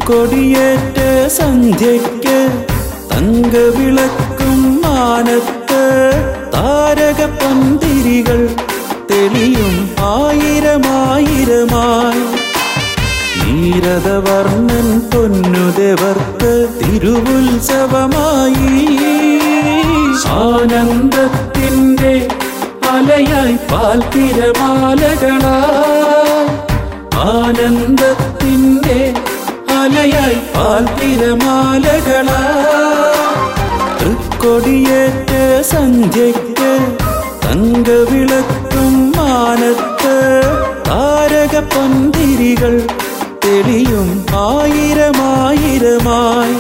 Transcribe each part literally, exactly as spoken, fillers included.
തൃക്കൊടിയേറ്റ സന്ധ്യയ്ക്ക് തങ്കവിളക്കും മാനത്ത് താരകപ്പന്തിരികൾ തെളിയും ആയിരമായിരമായി. നീരദവർണ്ണൻ പൊന്നുദേവർക്ക് തിരുവുത്സവമായി. ആനന്ദത്തിൻ്റെ അലയായി പാൽത്തിരമാലകളായി. ആനന്ദത്തിൻ്റെ അലയായി പാൽത്തിരമാലകളായി. തൃക്കൊടിയേറ്റ സന്ധ്യയ്ക്ക് തങ്കവിളക്കും മാനത്ത് താരകപ്പന്തിരികൾ തെളിയും ആയിരമായിരമായി.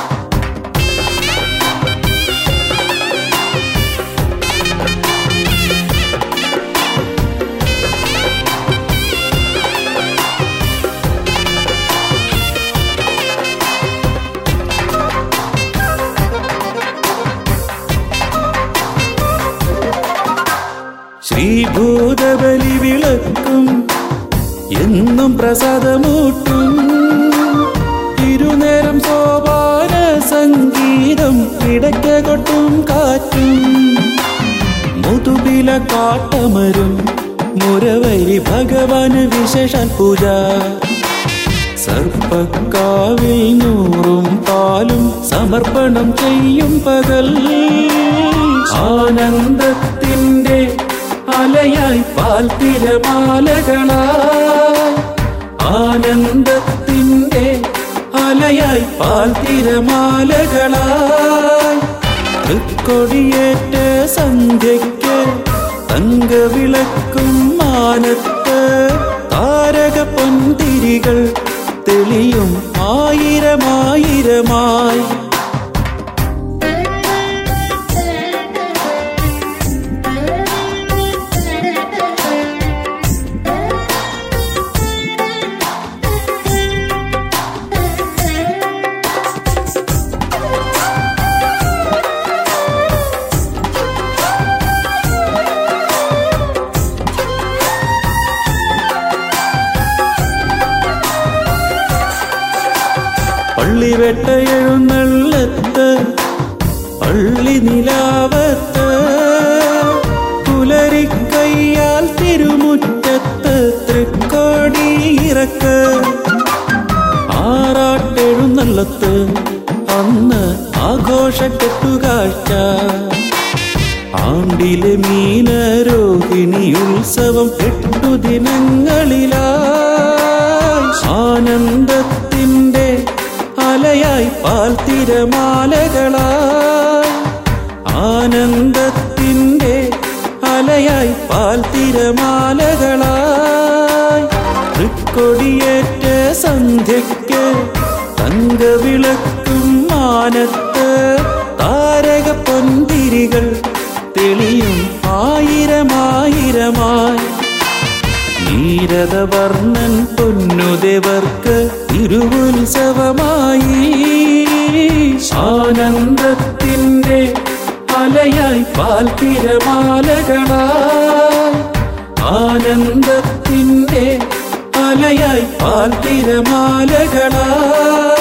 ശ്രീഭൂതബലി വിളക്കും എന്നും പ്രസാദമൂട്ടും. ഇരുനേരം സോപാന സംഗീതം ഇടയ്ക്ക കൊട്ടും കാറ്റും. മുതുപില കാട്ടമരും മുരവരി ഭഗവാന് വിശേഷാൽ പൂജ. സർപ്പക്കാവിൽ നൂറും പാലും സമർപ്പണം ചെയ്യും പകൽ. ആനന്ദത്തിൻ്റെ അലയായി പാൽത്തിരമാലകളായി. ആനന്ദത്തിൻ്റെ അലയായി പാൽത്തിരമാലകളായി. തൃക്കൊടിയേറ്റ സന്ധ്യയ്ക്ക് തങ്കവിളക്കും മാനത്ത് താരകപ്പൊന്തിരികൾ തെളിയും ആയിരമായിരമായി. പള്ളിവെട്ട എഴുന്നള്ളത്ത് പള്ളി നിലാവത്ത് പുലരിക്കയ്യാൽ തിരുമുറ്റത്ത് തൃക്കോടി ഇറക്ക്. ആറാട്ടെഴുന്നള്ളത്ത് അന്ന് ആഘോഷക്കെട്ടുകാഴ്ച. ആണ്ടിലെ മീനരോഹിണി ഉത്സവം എട്ടു ദിനങ്ങളിലായി. ആനന്ദത്തിൻ്റെ അലയായി പാൽത്തിരമാലകളായി. ആനന്ദത്തിൻ്റെ അലയായി പാൽത്തിരമാലകളായി. തൃക്കൊടിയേറ്റ സന്ധ്യയ്ക്ക് തങ്കവിളക്കും മാനത്ത് താരകപ്പൊന്തിരികൾ തെളിയും ആയിരമായിരമായി. നീരദവർണ്ണൻ പൊന്നുദേവർക്ക് തിരുവുത്സവമായി. ആനന്ദത്തിൻ്റെ അലയായി പാൽത്തിരമാലകളായി. ആനന്ദത്തിൻ്റെ അലയായി പാൽത്തിരമാലകളായി.